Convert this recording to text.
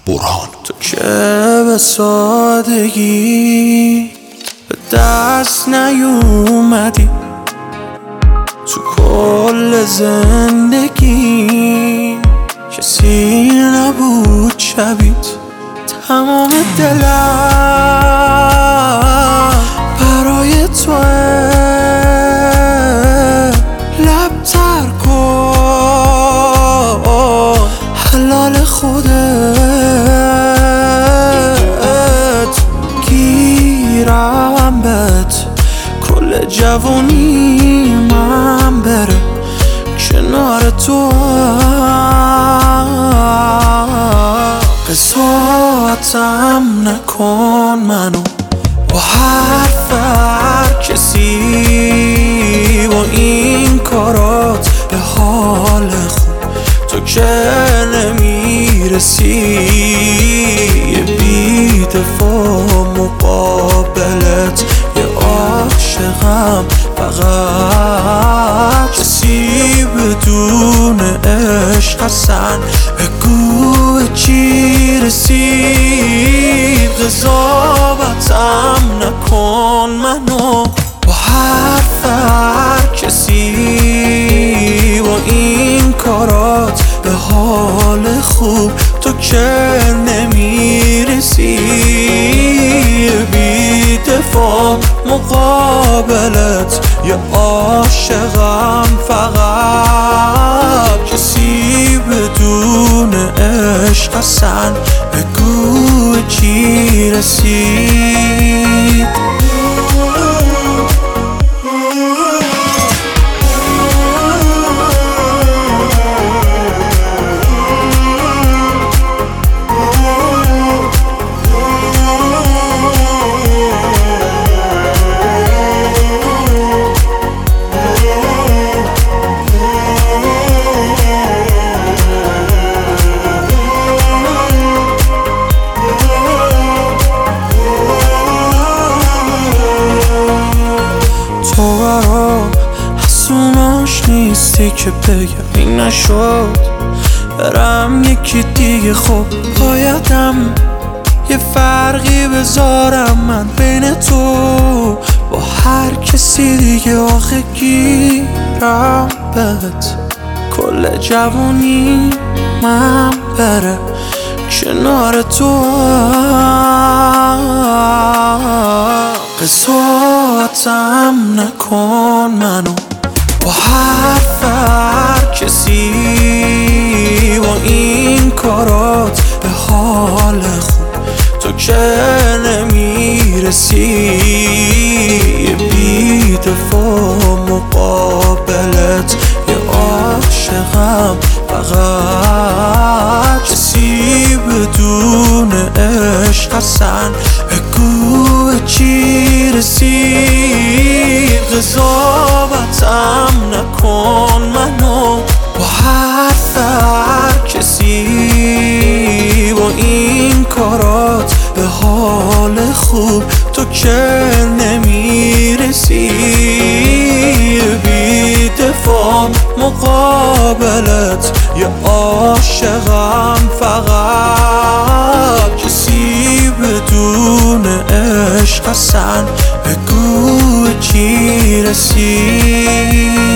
برهان. تو که به سادگی به دست نیومدی، تو کل زندگی کسی نبود شبیت. تمام دلم برای توه، لب تر کن حلال خودت، گیرم بهت کل جوونی من بره کنار تو. قضاوتم نکن منو با هر کسی، با این کارات به حال خوب تو که نمیرسی. یه بی دفاع مقابلت، یه عاشقم فقط. کسی بدون عشق اصلا بگو چی رسید. قضاوتم نکن منو با هر کسی، با این کارات به حال خوب تو که نمیرسی. بی دفاع مقابلت، یه عاشقم فقط. کسی بدون عشق اصلا بگو چی رسید. تو برام حسوناش نیستی که بگم این نشد، برم یکی دیگه. خب بایدم یه فرقی بذارم من بین تو با هر کسی دیگه. آخه گیرم بهت کل جوونی من بره کنار تو. قضاوتم نکن منو با هر کسی، با این کارات به حال خوب تو که نمیرسی. بی دفاع مقابلت، یه عاشقم فقط. کسی بدون عشق اصلا بگو چی رسید. قضاوتم نکن منو با هر کسی، با این کارات به حال خوب تو که نمیرسی. بی دفاع مقابلت، یه عاشقم فقط. کسی بدون عشق اصلا بگو چی رسید.